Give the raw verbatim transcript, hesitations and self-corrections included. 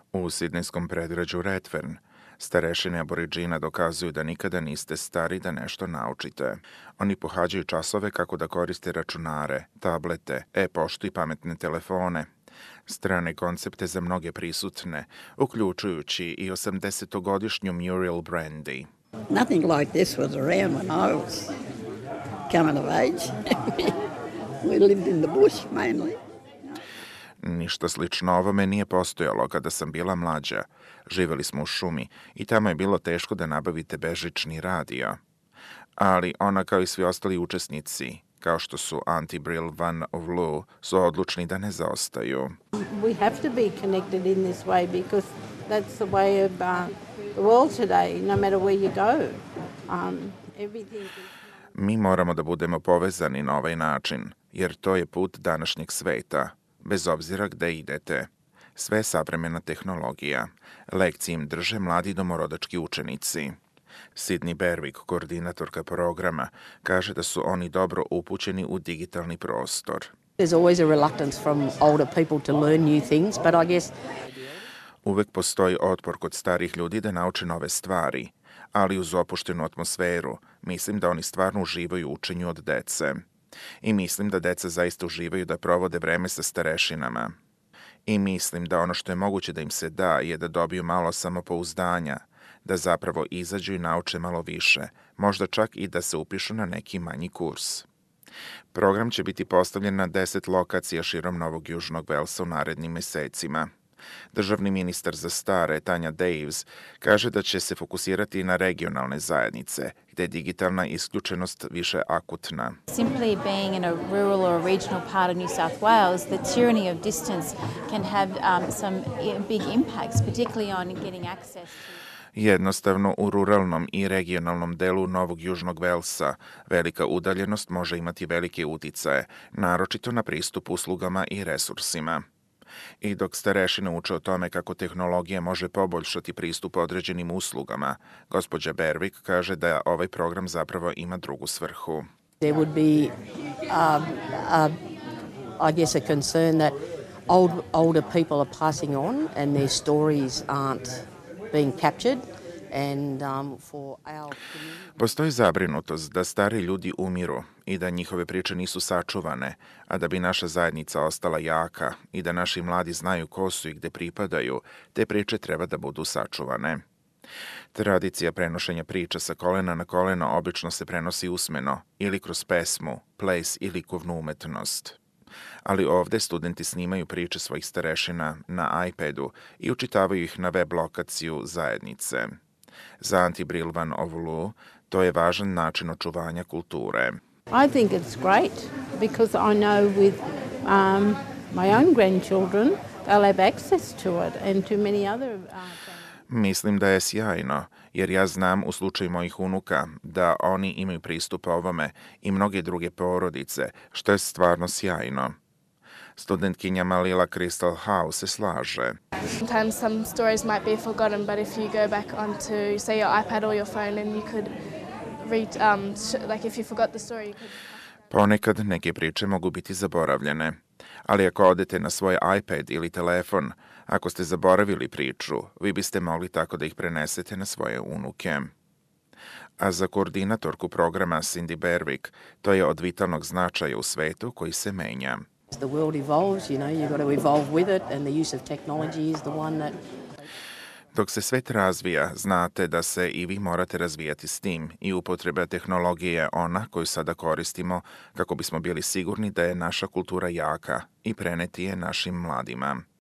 U sidnejskom predgrađu Redfern starešine Aboridžina dokazuju da nikada niste stari da nešto naučite. Oni pohađaju časove kako da koriste računare, tablete, e-poštu i pametne telefone. Strane koncepte za mnoge prisutne, uključujući i osamdesetogodišnju Muriel Brandy. Nothing like this was around when I was coming of age. We lived in the bush mainly. Ništa slično ovome nije postojalo kada sam bila mlađa. Živeli smo u šumi i tamo je bilo teško da nabavite bežični radio. Ali ona kao i svi ostali učesnici, kao što su Auntie Brill Van Ovlu, su odlučni da ne zaostaju. We have to be connected in this way because that's the way of uh, the world today, no matter where you go. Um, everything is... Mi moramo da budemo povezani na ovaj način, jer to je put današnjeg sveta, bez obzira gde idete. Sve savremena tehnologija. Lekcije im drže mladi domorodački učenici. Sydney Berwick, koordinatorka programa, kaže da su oni dobro upućeni u digitalni prostor. There's always a reluctance from older people to learn new things, but I guess... Uvek postoji otpor kod starih ljudi da nauče nove stvari, ali uz opuštenu atmosferu mislim da oni stvarno uživaju u učenju od dece. I mislim da deca zaista uživaju da provode vreme sa starešinama. I mislim da ono što je moguće da im se da je da dobiju malo samopouzdanja, da zapravo izađu i nauče malo više, možda čak i da se upišu na neki manji kurs. Program će biti postavljen na deset lokacija širom Novog Južnog Velsa u narednim mesecima. Državni ministar za stare, Tanja Daves, kaže da će se fokusirati na regionalne zajednice, gde je digitalna isključenost više akutna. Simply being in a rural or a regional part of New South Wales, the tyranny of distance can have um, some big impacts, particularly on getting access to... Jednostavno, u ruralnom i regionalnom delu Novog Južnog Velsa velika udaljenost može imati velike uticaje, naročito na pristup uslugama i resursima. I dok starešine uče o tome kako tehnologija može poboljšati pristup određenim uslugama, gospođa Berwick kaže da ovaj program zapravo ima drugu svrhu. There would be, um, uh, I guess, a concern that old, older people are passing on and their stories aren't being captured. And, um, for our... Postoji zabrinutost da stari ljudi umiru i da njihove priče nisu sačuvane, a da bi naša zajednica ostala jaka i da naši mladi znaju ko su i gde pripadaju, te priče treba da budu sačuvane. Tradicija prenošenja priča sa kolena na koleno obično se prenosi usmeno ili kroz pesmu, ples ili likovnu umetnost. Ali ovde studenti snimaju priče svojih starešina na iPadu i učitavaju ih na web lokaciju zajednice. Za Auntie Brill Van Ovlu to je važan način očuvanja kulture. I think it's great because I know with um, my own grandchildren they'll have access to it and to many other uh, Mislim da je sjajno, jer ja znam u slučaju mojih unuka da oni imaju pristup ovome i mnoge druge porodice, što je stvarno sjajno. Studentkinja Malila Crystal Howe se slaže. Sometimes some stories might be forgotten, but if you go back onto, say, your iPad or your phone and you could read, um, like if you forgot the story, you could... Ponekad neke priče mogu biti zaboravljene, ali ako odete na svoj iPad ili telefon, ako ste zaboravili priču, vi biste mogli tako da ih prenesete na svoje unuke. A za koordinatorku programa Cindy Berwick to je od vitalnog značaja u svetu koji se menja. As the world evolves, you know, you've got to evolve with it, and the use of technology is the one that... Dok se svet razvija, znate da se i vi morate razvijati s tim i upotreba tehnologije je ona koju sada koristimo kako bismo bili sigurni da je naša kultura jaka i preneti je našim mladima.